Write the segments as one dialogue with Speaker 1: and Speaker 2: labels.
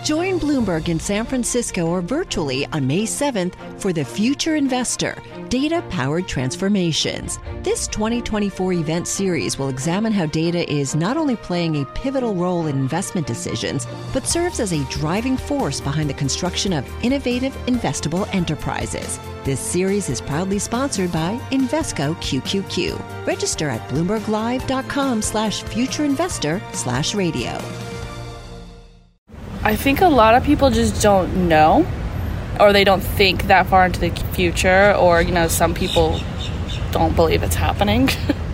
Speaker 1: Join Bloomberg in San Francisco or virtually on May 7th for The Future Investor, Data-Powered Transformations. This 2024 event series will examine how data is not only playing a pivotal role in investment decisions, but serves as a driving force behind the construction of innovative, investable enterprises. This series is proudly sponsored by Invesco QQQ. Register at bloomberglive.com/futureinvestor/radio.
Speaker 2: I think a lot of people just don't know, or they don't think that far into the future, or, some people don't believe it's happening,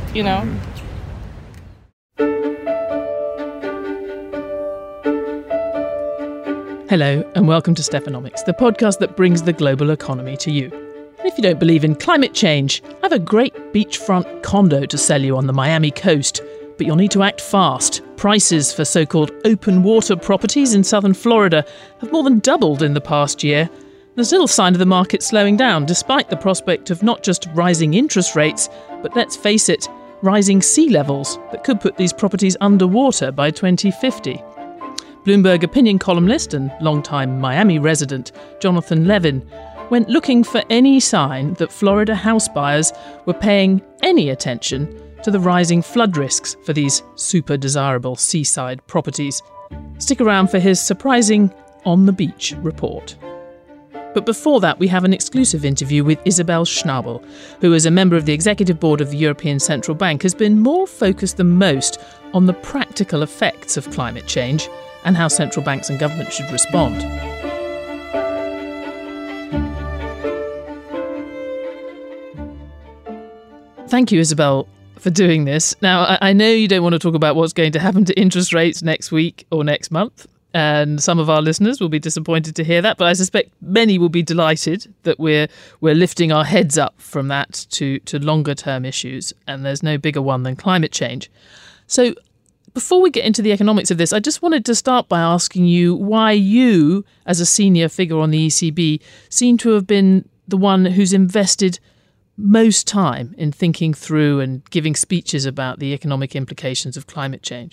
Speaker 3: Hello, and welcome to Stephanomics, the podcast that brings the global economy to you. And if you don't believe in climate change, I have a great beachfront condo to sell you on the Miami coast, but you'll need to act fast. Prices for so-called open water properties in southern Florida have more than doubled in the past year. There's little sign of the market slowing down, despite the prospect of not just rising interest rates, but let's face it, rising sea levels that could put these properties underwater by 2050. Bloomberg opinion columnist and longtime Miami resident Jonathan Levin went looking for any sign that Florida house buyers were paying any attention to the rising flood risks for these super desirable seaside properties. Stick around for his surprising On the Beach report. But before that, we have an exclusive interview with Isabel Schnabel, who, as a member of the executive board of the European Central Bank, has been more focused than most on the practical effects of climate change and how central banks and governments should respond. Thank you, Isabel, for doing this. Now, I know you don't want to talk about what's going to happen to interest rates next week or next month, and some of our listeners will be disappointed to hear that, but I suspect many will be delighted that we're lifting our heads up from that to longer term issues, and there's no bigger one than climate change. So before we get into the economics of this, I just wanted to start by asking you why you, as a senior figure on the ECB, seem to have been the one who's invested most time in thinking through and giving speeches about the economic implications of climate change.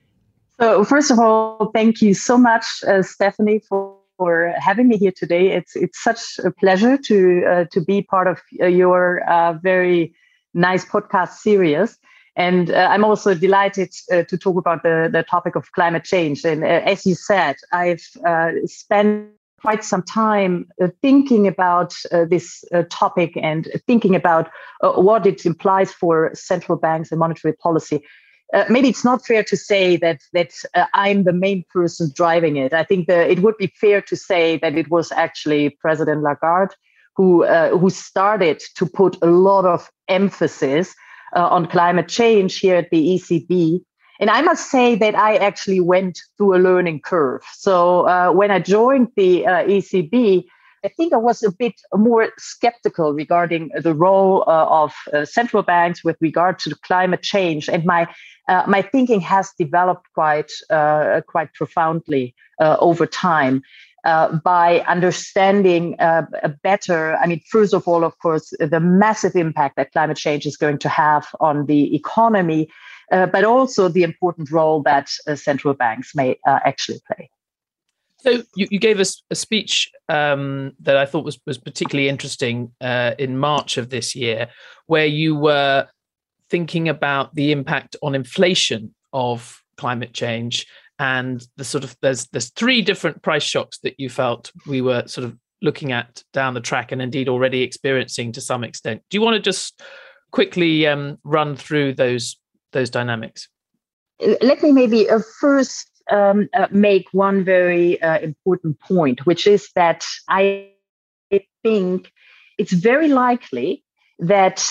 Speaker 4: So first of all, thank you so much, Stephanie, for having me here today. It's such a pleasure to be part of your very nice podcast series. And I'm also delighted to talk about the topic of climate change. And as you said, I've spent quite some time thinking about this topic and thinking about what it implies for central banks and monetary policy. Maybe it's not fair to say that I'm the main person driving it. I think it would be fair to say that it was actually President Lagarde who started to put a lot of emphasis on climate change here at the ECB. And I must say that I actually went through a learning curve. So when I joined the ECB, I think I was a bit more skeptical regarding the role of central banks with regard to climate change. And my thinking has developed quite profoundly over time by understanding better. I mean, first of all, of course, the massive impact that climate change is going to have on the economy, but also the important role that central banks may actually play.
Speaker 3: So you gave us a speech that I thought was particularly interesting in March of this year, where you were thinking about the impact on inflation of climate change and the sort of there's three different price shocks that you felt we were sort of looking at down the track and indeed already experiencing to some extent. Do you want to just quickly run through those dynamics?
Speaker 4: Let me maybe first make one very important point, which is that I think it's very likely that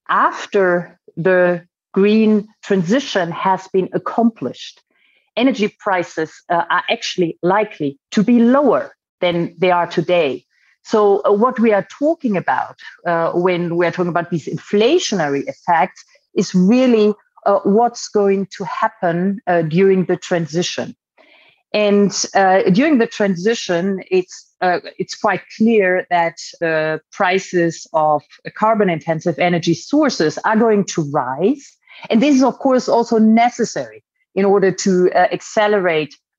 Speaker 4: after the green transition has been accomplished, energy prices are actually likely to be lower than they are today. So what we are talking about when we're talking about these inflationary effects is really what's going to happen during the transition. And during the transition, it's quite clear that the prices of carbon-intensive energy sources are going to rise. And this is, of course, also necessary in order to accelerate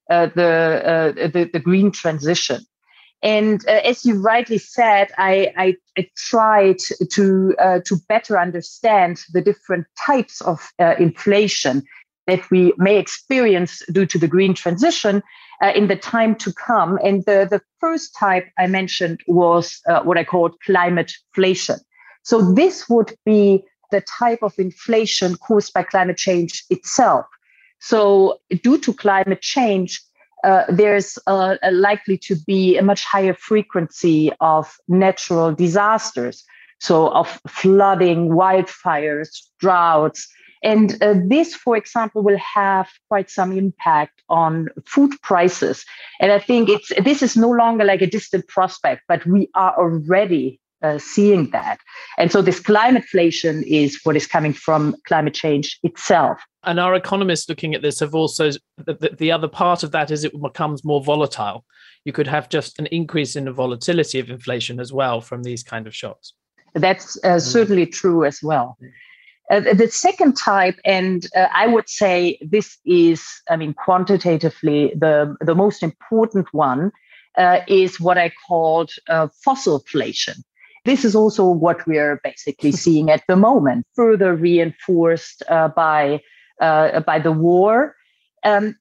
Speaker 4: the green transition. And as you rightly said, I tried to better understand the different types of inflation that we may experience due to the green transition in the time to come. And the first type I mentioned was what I called climateflation. So this would be the type of inflation caused by climate change itself. So due to climate change, there's likely to be a much higher frequency of natural disasters, so of flooding, wildfires, droughts. And this, for example, will have quite some impact on food prices. And I think this is no longer like a distant prospect, but we are already seeing that. And so this climateflation is what is coming from climate change itself.
Speaker 3: And our economists looking at this have also, the other part of that is it becomes more volatile. You could have just an increase in the volatility of inflation as well from these kind of shocks.
Speaker 4: That's certainly true as well. The second type, and I would say this is, quantitatively the most important one, is what I called fossilflation. This is also what we're basically seeing at the moment, further reinforced by the war. And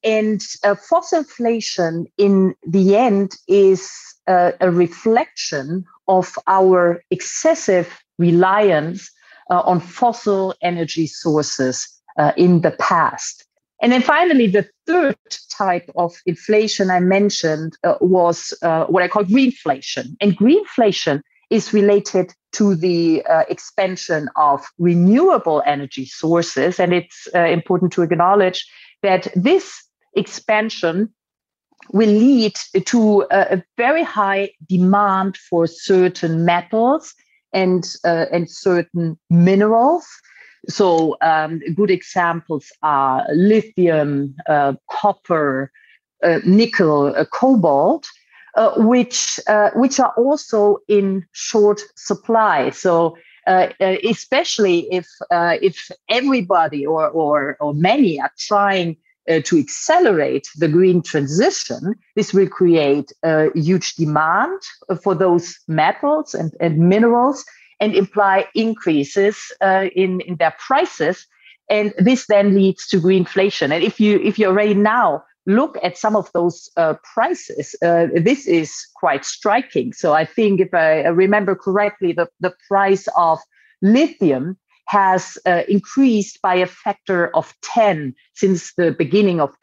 Speaker 4: fossilflation, in the end, is a reflection of our excessive reliance on fossil energy sources in the past. And then finally, the third type of inflation I mentioned was what I call greenflation. And greenflation is related to the expansion of renewable energy sources. And it's important to acknowledge that this expansion will lead to a very high demand for certain metals and certain minerals. So good examples are lithium, copper, nickel, cobalt, which are also in short supply. So especially if everybody or many are trying to accelerate the green transition, this will create a huge demand for those metals and minerals and imply increases in their prices. And this then leads to greenflation. And if you already now look at some of those prices, this is quite striking. So I think if I remember correctly, the price of lithium has increased by a factor of 10 since the beginning of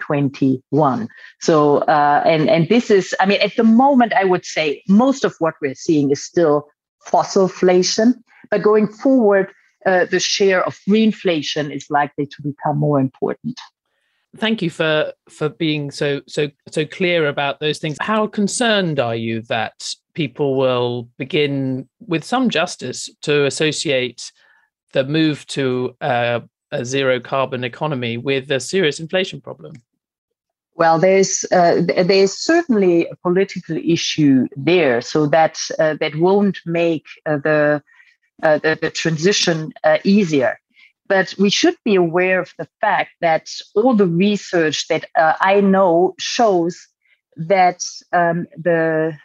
Speaker 4: 2021. So, and this is, at the moment, I would say most of what we're seeing is still fossilflation, but going forward, the share of greenflation is likely to become more important.
Speaker 3: Thank you for being so clear about those things. How concerned are you that people will begin, with some justice, to associate the move to a zero carbon economy with a serious inflation problem?
Speaker 4: Well, there's certainly a political issue there, so that won't make the transition easier. But we should be aware of the fact that all the research that I know shows that the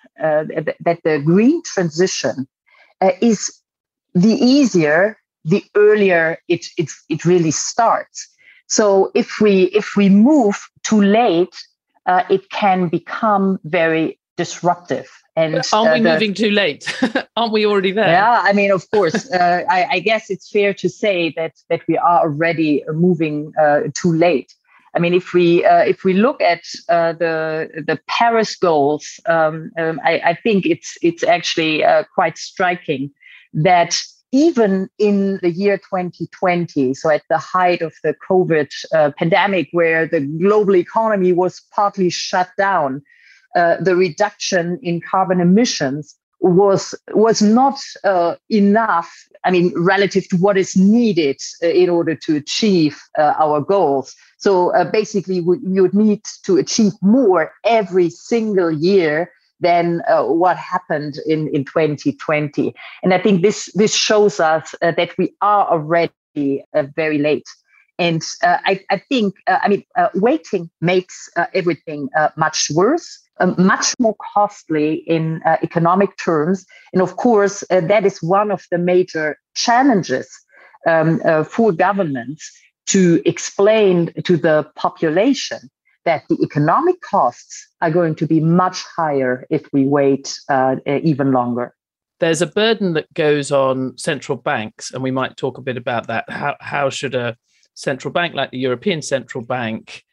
Speaker 4: green transition is the easier the earlier it really starts. So if we move too late, it can become very disruptive. And
Speaker 3: aren't we moving too late? Aren't we already there?
Speaker 4: Yeah, of course. I guess it's fair to say that we are already moving too late. If we look at the Paris goals, I think it's actually quite striking that even in the year 2020, so at the height of the COVID pandemic, where the global economy was partly shut down, the reduction in carbon emissions was not enough, relative to what is needed in order to achieve our goals. So basically, you would need to achieve more every single year than what happened in 2020. And I think this shows us that we are already very late. And I think, waiting makes everything much worse, much more costly in economic terms. And of course, that is one of the major challenges for governments to explain to the population that the economic costs are going to be much higher if we wait even longer.
Speaker 3: There's a burden that goes on central banks, and we might talk a bit about that. How should a central bank like the European Central Bank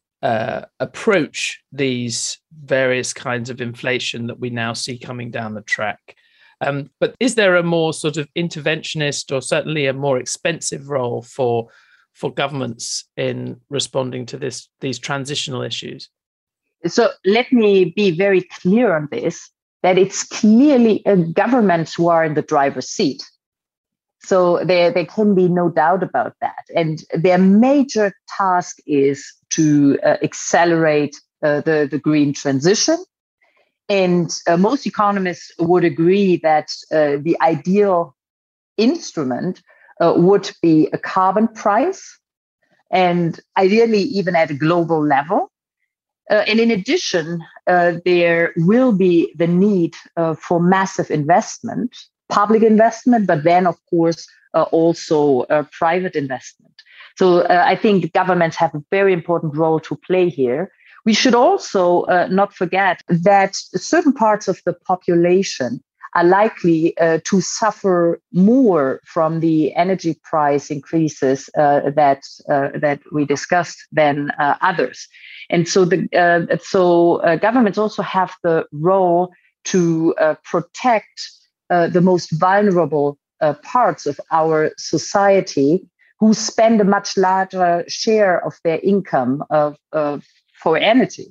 Speaker 3: approach these various kinds of inflation that we now see coming down the track? But is there a more sort of interventionist, or certainly a more expensive role for governments in responding to these transitional issues?
Speaker 4: So let me be very clear on this, that it's clearly governments who are in the driver's seat. So there can be no doubt about that. And their major task is to accelerate the green transition. And most economists would agree that the ideal instrument would be a carbon price, and ideally even at a global level. And in addition, there will be the need for massive investment, public investment, but then, of course, also private investment. So I think governments have a very important role to play here. We should also not forget that certain parts of the population are likely to suffer more from the energy price increases that we discussed than others. And so governments also have the role to protect the most vulnerable parts of our society, who spend a much larger share of their income for energy.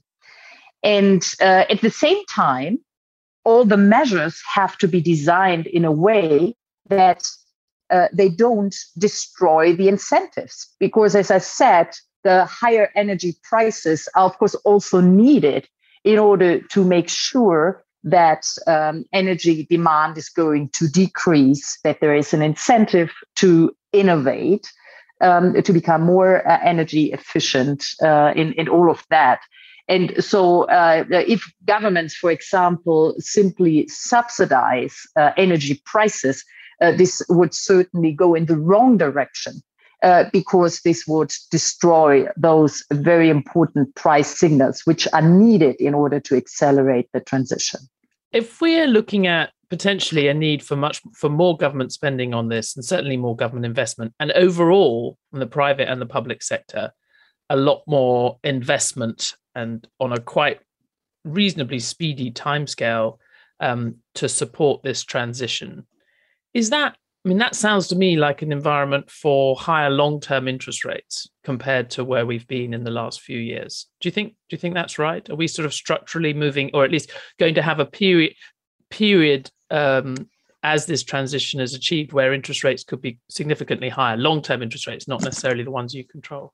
Speaker 4: And at the same time, all the measures have to be designed in a way that they don't destroy the incentives. Because, as I said, the higher energy prices are, of course, also needed in order to make sure that energy demand is going to decrease, that there is an incentive to innovate, to become more energy efficient in all of that. And so if governments, for example, simply subsidize energy prices, this would certainly go in the wrong direction, because this would destroy those very important price signals which are needed in order to accelerate the transition.
Speaker 3: If we're looking at potentially a need for more government spending on this, and certainly more government investment, and overall in the private and the public sector, a lot more investment and on a quite reasonably speedy timescale to support this transition. That sounds to me like an environment for higher long-term interest rates compared to where we've been in the last few years. Do you think that's right? Are we sort of structurally moving, or at least going to have a period as this transition is achieved, where interest rates could be significantly higher, long-term interest rates, not necessarily the ones you control?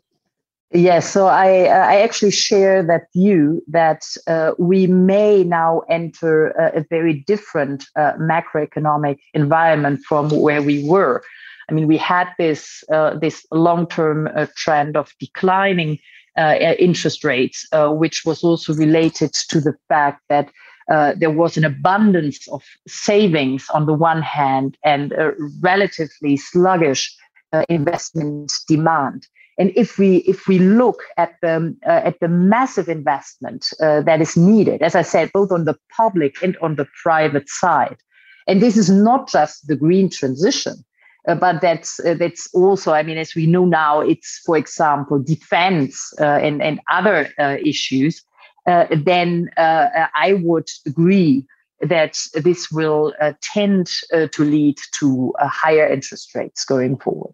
Speaker 4: Yes, so I actually share that view that we may now enter a very different macroeconomic environment from where we were. We had this long-term trend of declining interest rates, which was also related to the fact that there was an abundance of savings on the one hand and a relatively sluggish investment demand. And if we look at the massive investment that is needed, as I said, both on the public and on the private side, and this is not just the green transition, but that's also, as we know now, it's, for example, defense and other issues. Then I would agree that this will tend to lead to higher interest rates going forward.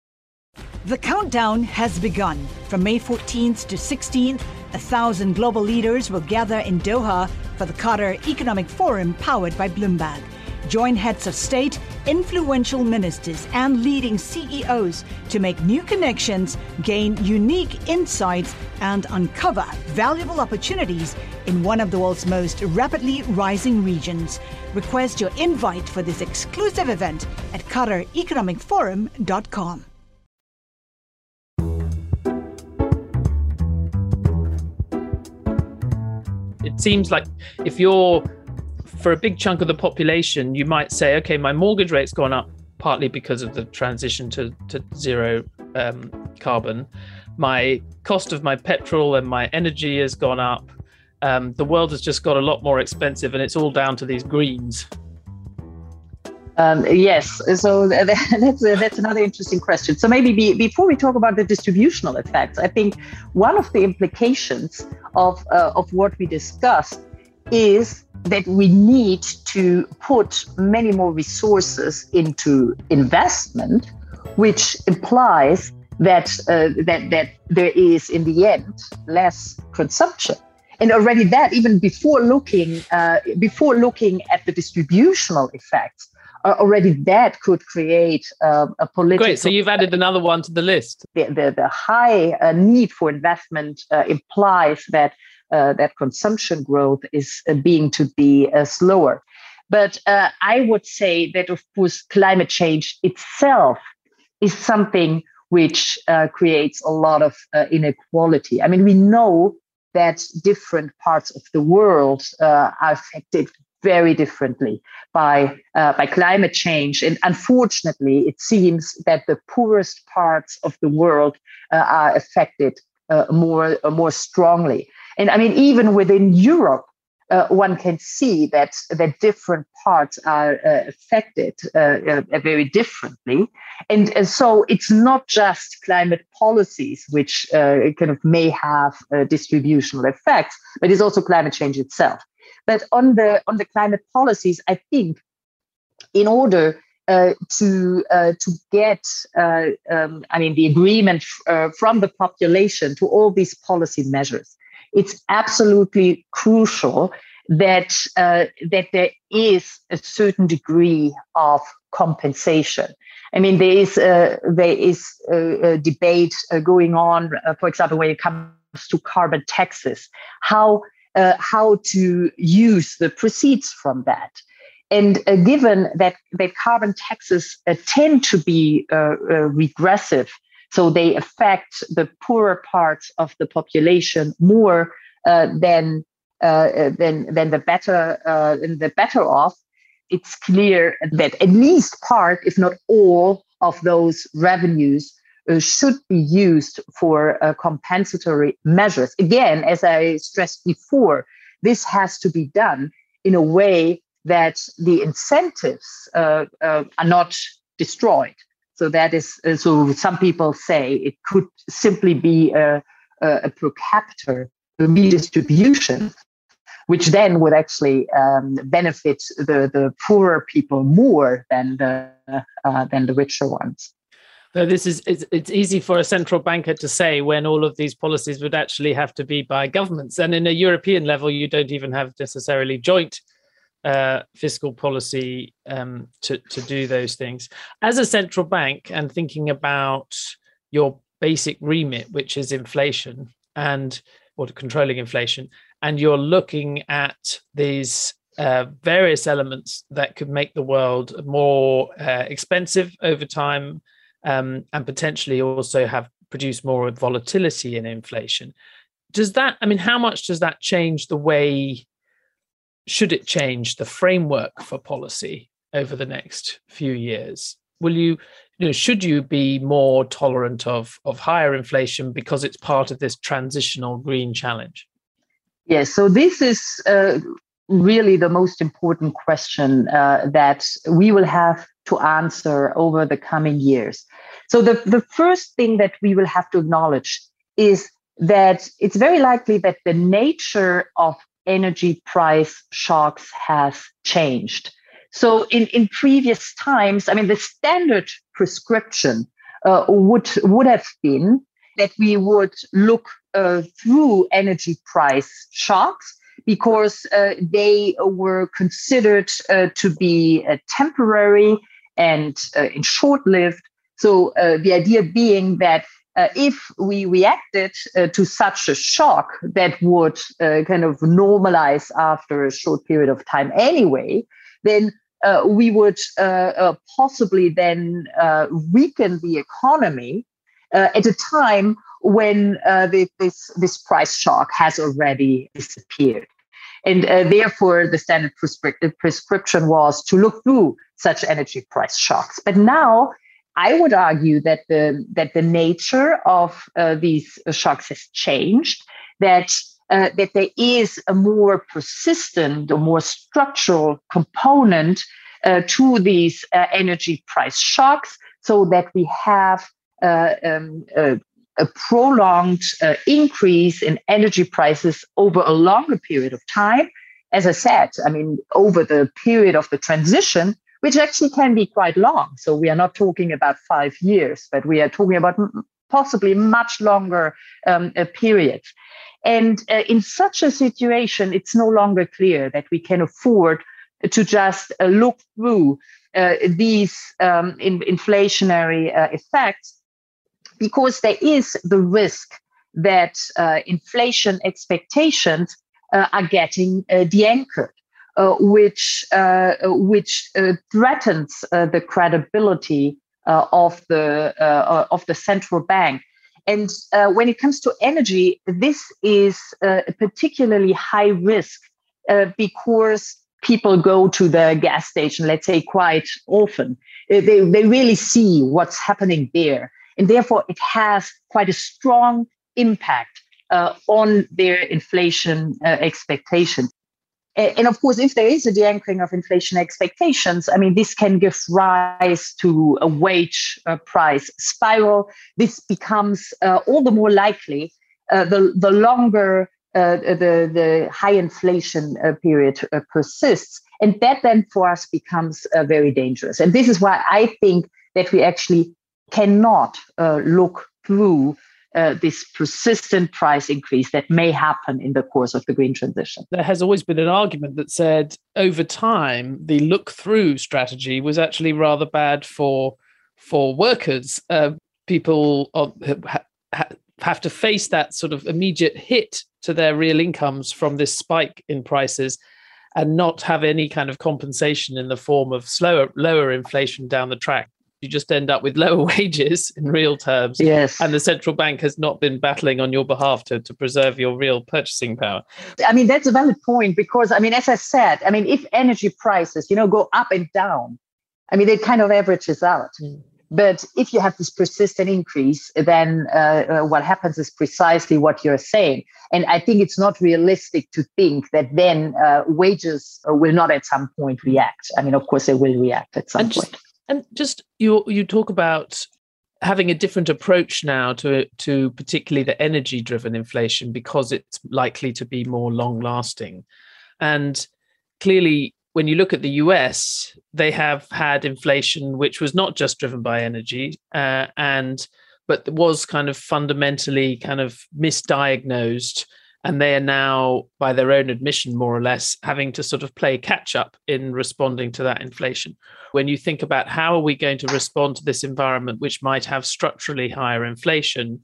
Speaker 5: The countdown has begun. From May 14th to 16th, 1,000 global leaders will gather in Doha for the Qatar Economic Forum powered by Bloomberg. Join heads of state, influential ministers, and leading CEOs to make new connections, gain unique insights, and uncover valuable opportunities in one of the world's most rapidly rising regions. Request your invite for this exclusive event at QatarEconomicForum.com.
Speaker 3: It seems like if you're, for a big chunk of the population, you might say, okay, my mortgage rate's gone up partly because of the transition to zero carbon. My cost of my petrol and my energy has gone up. The world has just got a lot more expensive, and it's all down to these greens.
Speaker 4: Yes, so that's another interesting question. So maybe before we talk about the distributional effects, I think one of the implications of what we discussed is that we need to put many more resources into investment, which implies that there is, in the end, less consumption. And already that, even before looking at the distributional effects, already that could create a political...
Speaker 3: Great, so you've added another one to the list.
Speaker 4: The high need for investment implies that consumption growth is being to be slower. But I would say that, of course, climate change itself is something which creates a lot of inequality. I mean, we know that different parts of the world are affected very differently by climate change. And unfortunately, it seems that the poorest parts of the world are affected more strongly. And I mean, even within Europe, one can see that different parts are affected very differently. And so it's not just climate policies which kind of may have distributional effects, but it's also climate change itself. But on the climate policies, I think in order to get the agreement from the population to all these policy measures, it's absolutely crucial that there is a certain degree of compensation. I mean, there is a debate going on, for example, when it comes to carbon taxes, how to use the proceeds from that. And given that carbon taxes tend to be regressive, so they affect the poorer parts of the population more than the better off, it's clear that at least part, if not all, of those revenues should be used for compensatory measures. Again, as I stressed before, this has to be done in a way that the incentives are not destroyed. So that is, so some people say it could simply be a per capita redistribution, which then would actually benefit the poorer people more than the richer ones.
Speaker 3: So it's easy for a central banker to say when all of these policies would actually have to be by governments. And in a European level, you don't even have necessarily joint fiscal policy to do those things. As a central bank, and thinking about your basic remit, which is inflation or controlling inflation, and you're looking at these various elements that could make the world more expensive over time, and potentially also produce more volatility in inflation. How much does that change the way? Should it change the framework for policy over the next few years? Should you be more tolerant of higher inflation because it's part of this transitional green challenge?
Speaker 4: Yes, so this is really the most important question that we will have to answer over the coming years. So the first thing that we will have to acknowledge is that it's very likely that the nature of energy price shocks has changed. So in previous times, the standard prescription would have been that we would look through energy price shocks because they were considered to be temporary and short-lived. So the idea being that if we reacted to such a shock that would kind of normalize after a short period of time anyway, then we would possibly then weaken the economy at a time when this price shock has already disappeared. And therefore, the standard prescription was to look through such energy price shocks. But now, I would argue that the nature of these shocks has changed, that there is a more persistent or more structural component to these energy price shocks, so that we have a prolonged increase in energy prices over a longer period of time. As I said, over the period of the transition, which actually can be quite long. So we are not talking about 5 years, but we are talking about possibly much longer periods. And in such a situation, it's no longer clear that we can afford to just look through these inflationary effects, because there is the risk that inflation expectations are getting de-anchored. Which threatens the credibility of the central bank. And when it comes to energy, this is a particularly high risk because people go to the gas station, let's say, quite often. They really see what's happening there. And therefore, it has quite a strong impact on their inflation expectations. And of course, if there is a de-anchoring of inflation expectations, this can give rise to a wage price spiral. This becomes all the more likely the longer the high inflation period persists. And that then for us becomes very dangerous. And this is why I think that we actually cannot look through this persistent price increase that may happen in the course of the green transition.
Speaker 3: There has always been an argument that said over time, the look-through strategy was actually rather bad for workers. People have to face that sort of immediate hit to their real incomes from this spike in prices and not have any kind of compensation in the form of lower inflation down the track. You just end up with lower wages in real terms.
Speaker 4: Yes.
Speaker 3: And the central bank has not been battling on your behalf to preserve your real purchasing power.
Speaker 4: That's a valid point because, as I said, if energy prices, go up and down, it kind of averages out. Mm. But if you have this persistent increase, then what happens is precisely what you're saying. And I think it's not realistic to think that then wages will not at some point react. Of course, they will react at some point.
Speaker 3: And just you talk about having a different approach now to particularly the energy-driven inflation because it's likely to be more long-lasting. And clearly, when you look at the US, they have had inflation which was not just driven by energy, but was kind of fundamentally kind of misdiagnosed. And they are now, by their own admission, more or less, having to sort of play catch up in responding to that inflation. When you think about how are we going to respond to this environment, which might have structurally higher inflation,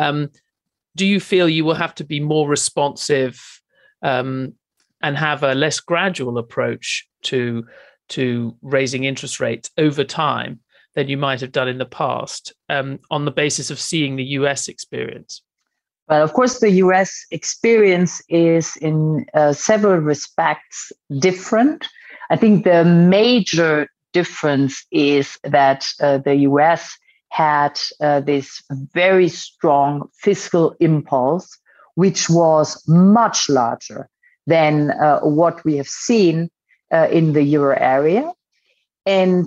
Speaker 3: do you feel you will have to be more responsive and have a less gradual approach to raising interest rates over time than you might have done in the past on the basis of seeing the US experience?
Speaker 4: Well, of course, the US experience is in several respects different. I think the major difference is that the US had this very strong fiscal impulse, which was much larger than what we have seen in the euro area. And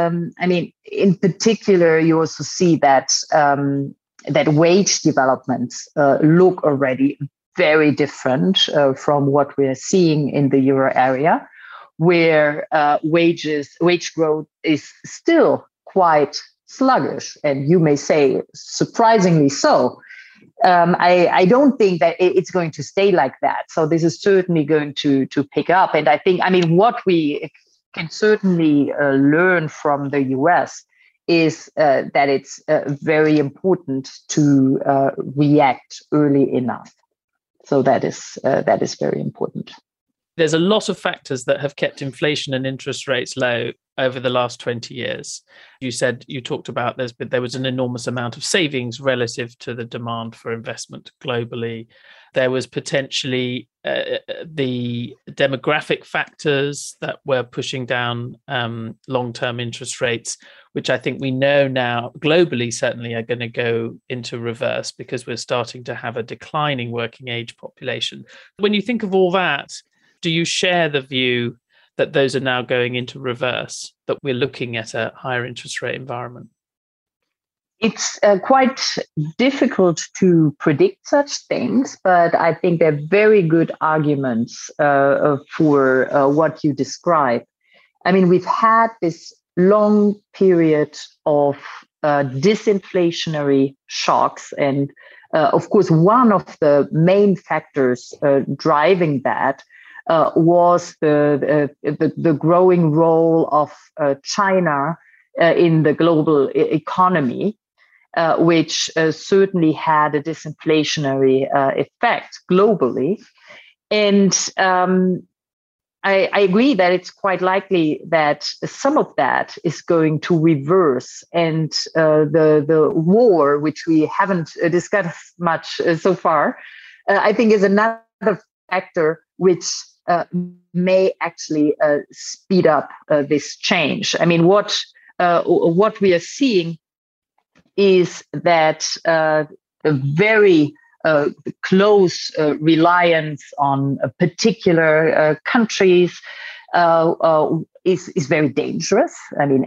Speaker 4: in particular, you also see that that wage developments look already very different from what we're seeing in the euro area, where wage growth is still quite sluggish, and you may say surprisingly so. I don't think that it's going to stay like that. So this is certainly going to pick up. And I think, what we can certainly learn from the US is that it's very important to react early enough. So that is very important.
Speaker 3: There's a lot of factors that have kept inflation and interest rates low over the last 20 years. You talked about there was an enormous amount of savings relative to the demand for investment globally. There was potentially the demographic factors that were pushing down long-term interest rates, which I think we know now globally certainly are going to go into reverse because we're starting to have a declining working age population. When you think of all that, do you share the view that those are now going into reverse, that we're looking at a higher interest rate environment?
Speaker 4: It's quite difficult to predict such things, but I think there are very good arguments for what you describe. I mean, we've had this long period of disinflationary shocks. And of course, one of the main factors driving that was the growing role of China in the global economy, which certainly had a disinflationary effect globally. And I agree that it's quite likely that some of that is going to reverse. And the war, which we haven't discussed much so far, I think is another factor which may actually speed up this change. I mean, what we are seeing is that a very close reliance on particular countries is very dangerous. I mean,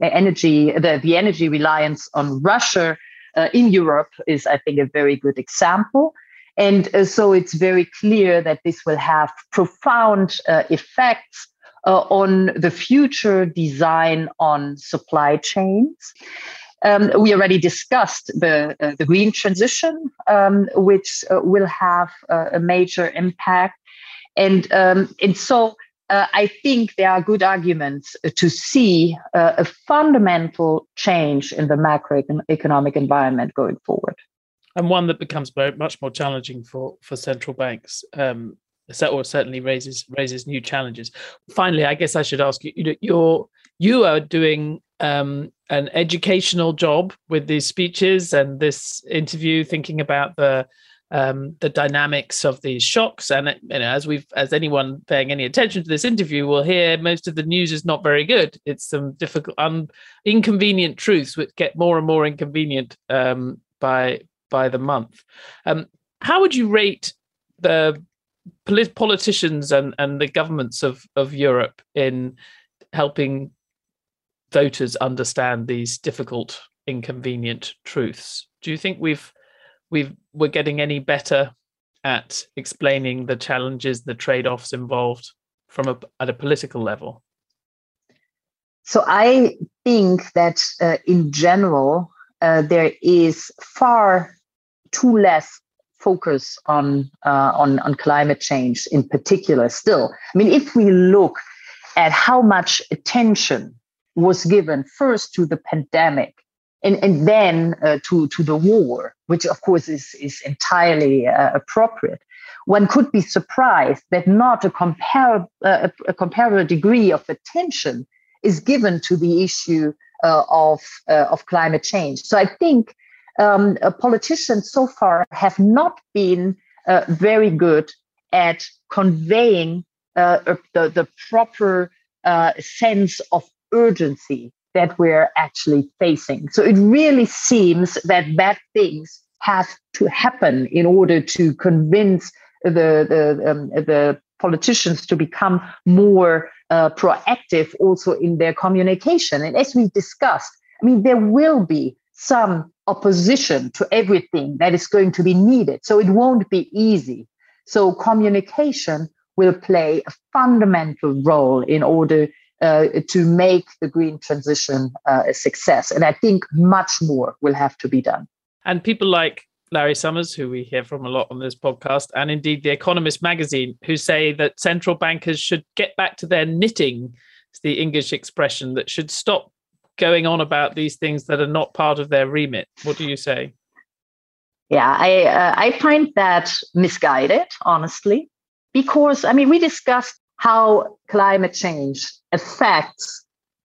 Speaker 4: the energy reliance on Russia in Europe is, I think, a very good example. And so it's very clear that this will have profound effects on the future design on supply chains. We already discussed the green transition, which will have a major impact. And so I think there are good arguments to see a fundamental change in the macroeconomic environment going forward.
Speaker 3: And one that becomes much more challenging for central banks, or certainly raises new challenges. Finally, I guess I should ask you, you are doing an educational job with these speeches and this interview, thinking about the dynamics of these shocks. And as anyone paying any attention to this interview will hear, most of the news is not very good. It's some difficult, inconvenient truths which get more and more inconvenient by the month. How would you rate the politicians and the governments of Europe in helping voters understand these difficult, inconvenient truths? Do you think we're getting any better at explaining the challenges, the trade-offs involved at a political level?
Speaker 4: So I think that in general, there is far too less focus on climate change in particular still. I mean, if we look at how much attention was given first to the pandemic and then to the war, which of course is entirely appropriate, one could be surprised that not a comparable degree of attention is given to the issue of climate change. So I think politicians so far have not been very good at conveying the proper sense of urgency that we're actually facing. So it really seems that bad things have to happen in order to convince the politicians to become more proactive also in their communication. And as we discussed, I mean, there will be some opposition to everything that is going to be needed. So it won't be easy. So communication will play a fundamental role in order to make the green transition a success. And I think much more will have to be done.
Speaker 3: And people like Larry Summers, who we hear from a lot on this podcast, and indeed The Economist magazine, who say that central bankers should get back to their knitting, it's the English expression, that should stop going on about these things that are not part of their remit. What do you say?
Speaker 4: Yeah, I find that misguided, honestly, because, I mean, we discussed how climate change affects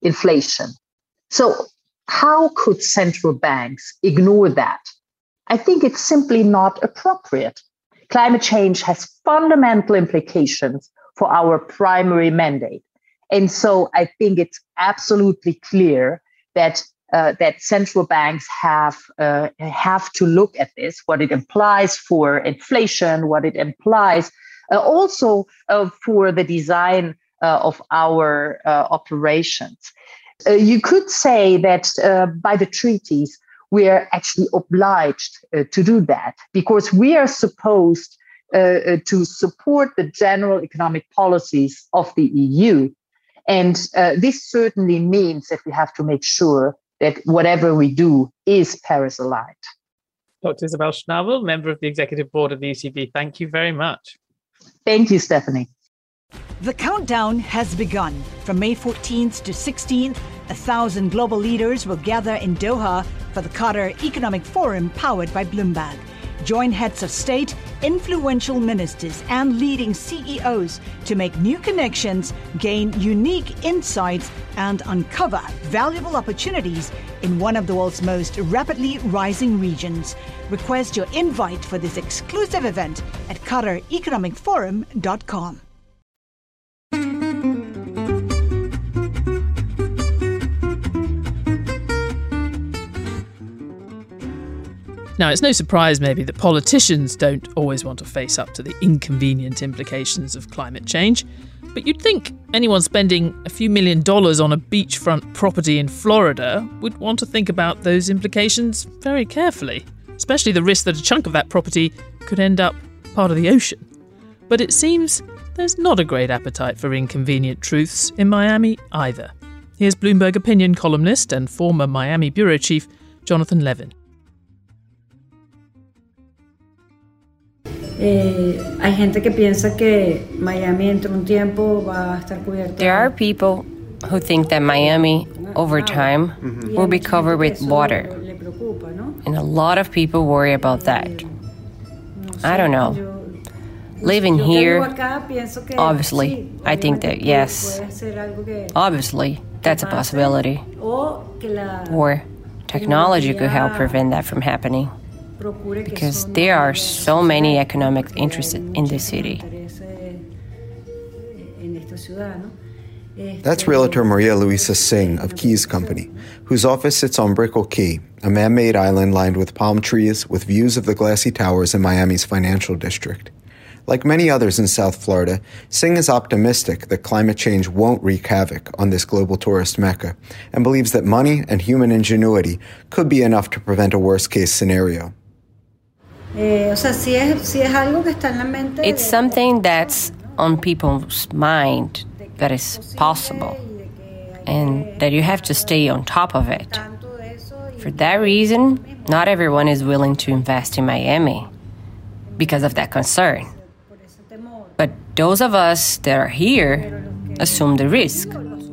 Speaker 4: inflation. So how could central banks ignore that? I think it's simply not appropriate. Climate change has fundamental implications for our primary mandate. And so I think it's absolutely clear that central banks have to look at this, what it implies for inflation, what it implies also for the design of our operations. You could say that by the treaties, we are actually obliged to do that because we are supposed to support the general economic policies of the EU. And this certainly means that we have to make sure that whatever we do is Paris-aligned.
Speaker 3: Dr. Isabel Schnabel, member of the Executive Board of the ECB, thank you very much.
Speaker 4: Thank you, Stephanie.
Speaker 5: The countdown has begun. From May 14th to 16th, 1,000 global leaders will gather in Doha for the Qatar Economic Forum powered by Bloomberg. Join heads of state, influential ministers, and leading CEOs to make new connections, gain unique insights, and uncover valuable opportunities in one of the world's most rapidly rising regions. Request your invite for this exclusive event at QatarEconomicForum.com.
Speaker 3: Now, it's no surprise maybe that politicians don't always want to face up to the inconvenient implications of climate change, but you'd think anyone spending a few $1 million on a beachfront property in Florida would want to think about those implications very carefully, especially the risk that a chunk of that property could end up part of the ocean. But it seems there's not a great appetite for inconvenient truths in Miami either. Here's Bloomberg opinion columnist and former Miami bureau chief Jonathan Levin.
Speaker 6: There are people who think that Miami, over time, will be covered with water. And a lot of people worry about that. I don't know. Living here, obviously, I think that yes, obviously, that's a possibility. Or technology could help prevent that from happening. Because there are so many economic interests in this city.
Speaker 7: That's realtor Maria Luisa Singh of Keys Company, whose office sits on Brickell Key, a man-made island lined with palm trees with views of the glassy towers in Miami's financial district. Like many others in South Florida, Singh is optimistic that climate change won't wreak havoc on this global tourist mecca and believes that money and human ingenuity could be enough to prevent a worst-case scenario.
Speaker 6: It's something that's on people's mind that is possible and that you have to stay on top of it. For that reason, not everyone is willing to invest in Miami because of that concern. But those of us that are here assume the risk.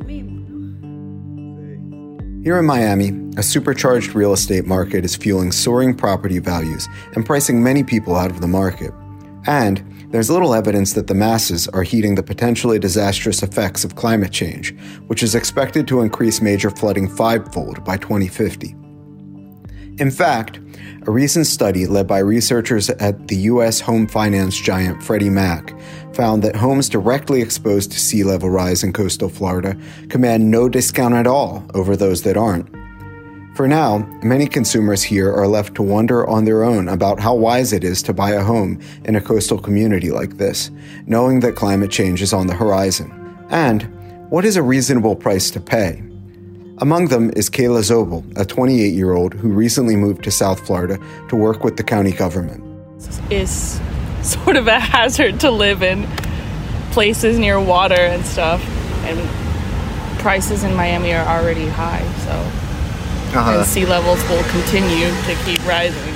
Speaker 7: Here in Miami, a supercharged real estate market is fueling soaring property values and pricing many people out of the market. And there's little evidence that the masses are heeding the potentially disastrous effects of climate change, which is expected to increase major flooding fivefold by 2050. In fact, a recent study led by researchers at the U.S. home finance giant Freddie Mac found that homes directly exposed to sea level rise in coastal Florida command no discount at all over those that aren't. For now, many consumers here are left to wonder on their own about how wise it is to buy a home in a coastal community like this, knowing that climate change is on the horizon. And what is a reasonable price to pay? Among them is Kayla Zobel, a 28-year-old who recently moved to South Florida to work with the county government.
Speaker 2: It's sort of a hazard to live in places near water and stuff, and prices in Miami are already high, so and sea levels will continue to keep rising.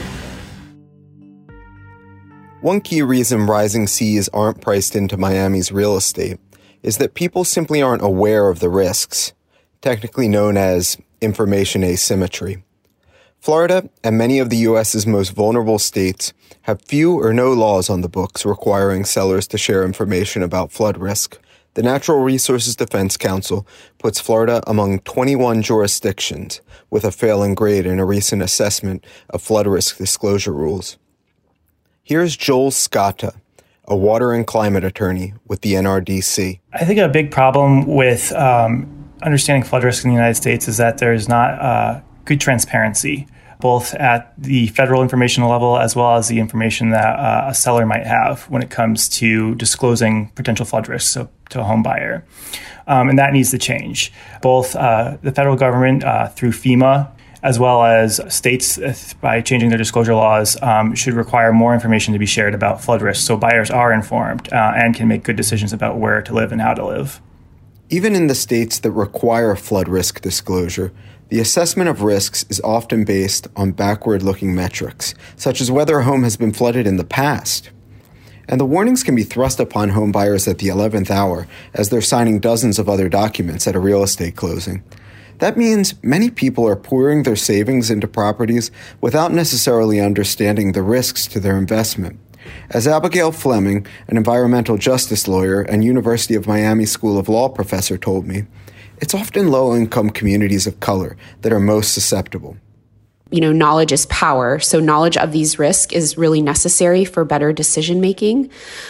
Speaker 7: One key reason rising seas aren't priced into Miami's real estate is that people simply aren't aware of the risks, technically known as information asymmetry. Florida and many of the U.S.'s most vulnerable states have few or no laws on the books requiring sellers to share information about flood risk. The Natural Resources Defense Council puts Florida among 21 jurisdictions with a failing grade in a recent assessment of flood risk disclosure rules. Here's Joel Scotta, a water and climate attorney with the NRDC.
Speaker 8: I think a big problem with understanding flood risk in the United States is that there's not good transparency, both at the federal information level as well as the information that a seller might have when it comes to disclosing potential flood risks to a home buyer. And that needs to change. Both the federal government through FEMA as well as states, by changing their disclosure laws, should require more information to be shared about flood risks so buyers are informed and can make good decisions about where to live and how to live.
Speaker 7: Even in the states that require flood risk disclosure, the assessment of risks is often based on backward-looking metrics, such as whether a home has been flooded in the past. And the warnings can be thrust upon home buyers at the 11th hour as they're signing dozens of other documents at a real estate closing. That means many people are pouring their savings into properties without necessarily understanding the risks to their investment. As Abigail Fleming, an environmental justice lawyer and University of Miami School of Law professor, told me, it's often low-income communities of color that are most susceptible.
Speaker 9: Knowledge is power. So knowledge of these risks is really necessary for better decision making.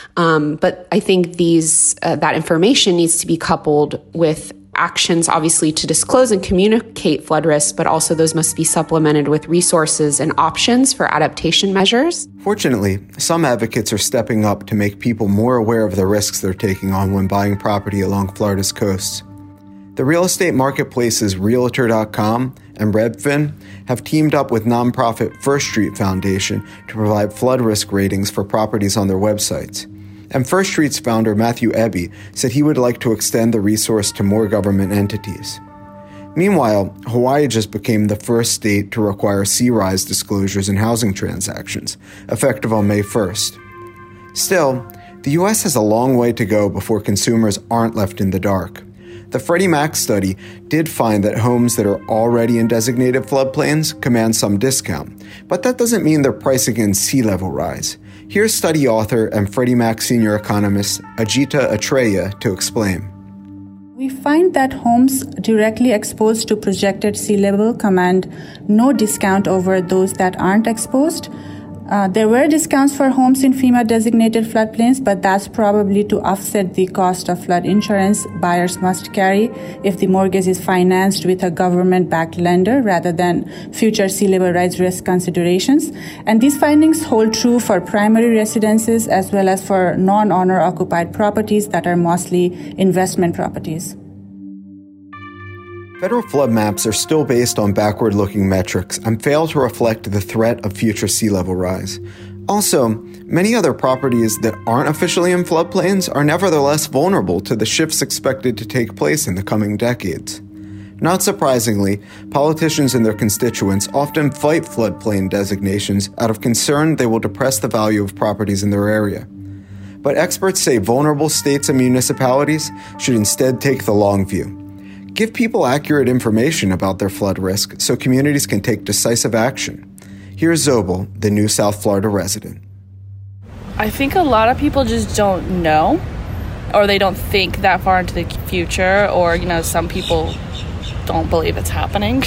Speaker 9: But I think that information needs to be coupled with actions, obviously, to disclose and communicate flood risks, but also those must be supplemented with resources and options for adaptation measures.
Speaker 7: Fortunately, some advocates are stepping up to make people more aware of the risks they're taking on when buying property along Florida's coasts. The real estate marketplaces Realtor.com and Redfin have teamed up with nonprofit First Street Foundation to provide flood risk ratings for properties on their websites. And First Street's founder Matthew Eby said he would like to extend the resource to more government entities. Meanwhile, Hawaii just became the first state to require sea-rise disclosures in housing transactions, effective on May 1st. Still, the U.S. has a long way to go before consumers aren't left in the dark. The Freddie Mac study did find that homes that are already in designated floodplains command some discount, but that doesn't mean they're pricing in sea level rise. Here's study author and Freddie Mac senior economist Ajita Atreya to explain.
Speaker 10: We find that homes directly exposed to projected sea level command no discount over those that aren't exposed. There were discounts for homes in FEMA-designated floodplains, but that's probably to offset the cost of flood insurance buyers must carry if the mortgage is financed with a government-backed lender rather than future sea level rise risk considerations. And these findings hold true for primary residences as well as for non-owner-occupied properties that are mostly investment properties.
Speaker 7: Federal flood maps are still based on backward-looking metrics and fail to reflect the threat of future sea level rise. Also, many other properties that aren't officially in floodplains are nevertheless vulnerable to the shifts expected to take place in the coming decades. Not surprisingly, politicians and their constituents often fight floodplain designations out of concern they will depress the value of properties in their area. But experts say vulnerable states and municipalities should instead take the long view. Give people accurate information about their flood risk so communities can take decisive action. Here's Zobel, the new South Florida resident.
Speaker 2: I think a lot of people just don't know, or they don't think that far into the future, or, some people don't believe it's happening,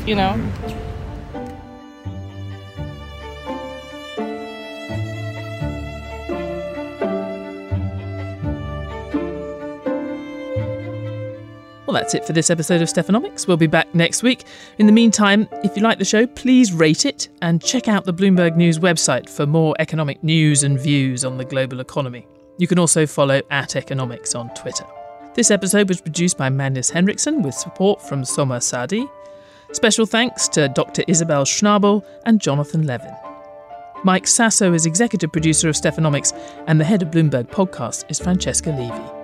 Speaker 3: Well, that's it for this episode of Stephanomics. We'll be back next week. In the meantime, if you like the show, please rate it and check out the Bloomberg News website for more economic news and views on the global economy. You can also follow @Economics on Twitter. This episode was produced by Magnus Henriksson with support from Soma Sadi. Special thanks to Dr. Isabel Schnabel and Jonathan Levin. Mike Sasso is executive producer of Stephanomics, and the head of Bloomberg Podcast is Francesca Levy.